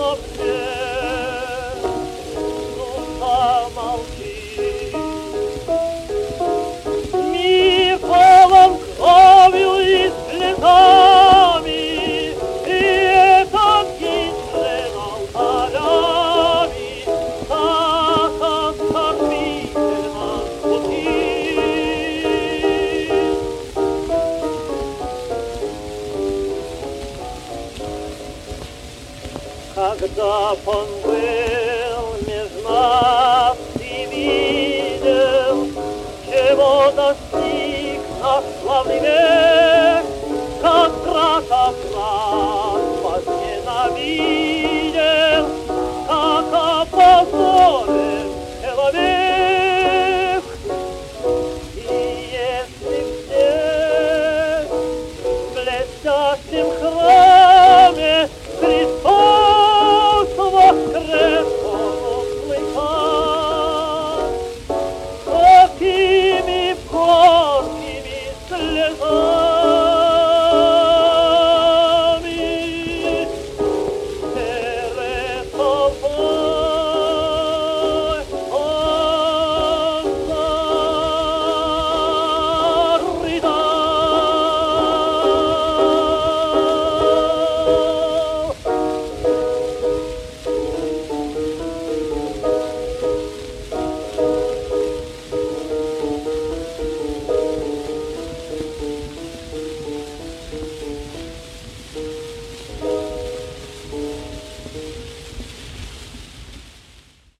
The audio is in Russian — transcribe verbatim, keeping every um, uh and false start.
вообще, ну замолчи. Мир полон кровью и слезами, и этот день след алтарями, так оскорбительно звучит. Когда б он был меж нас и видел, чего достиг наш славный век,